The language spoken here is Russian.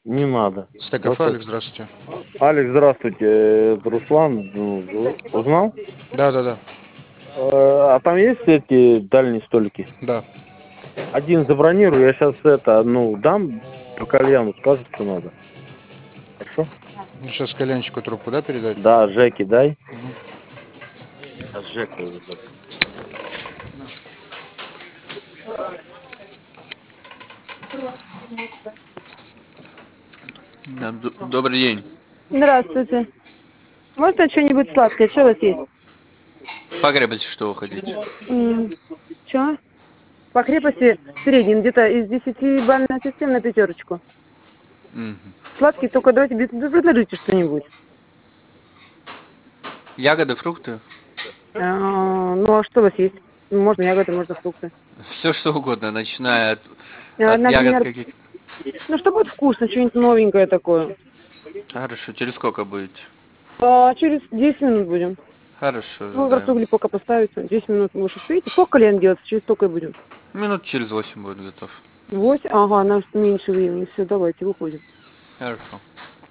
Не надо. Стек кафе, Алекс, здравствуйте. Алекс, здравствуйте. Это Руслан. Узнал? Да. А там есть эти дальние столики? Да. Один забронирую, я сейчас дам по кальяну, скажут, что надо. Хорошо? Ну, сейчас кальянщику трубку, да, передать? Да, Жеки дай. Сейчас Жека его зовут. Да, добрый день. Здравствуйте. Можно что-нибудь сладкое? Что у вас есть? По крепости что вы хотите? Что? По крепости в среднем где-то из 10-бальная система на пятерочку. Сладкий только давайте предложите что-нибудь. Ягоды, фрукты? Ну а что у вас есть? Можно ягоды, можно фрукты. Все что угодно, начиная от ягод Например, каких. ну что будет вкусно, что-нибудь новенькое такое. Хорошо, через сколько будете? Через 10 минут будем. Хорошо, Ну, в ожидаем. угли пока поставите. 10 минут вы уж успеете. Сколько кальян делается? Через столько и будем. Минут через 8 будет готов. 8? Ага, нам меньше времени. Все, давайте, выходим. Хорошо.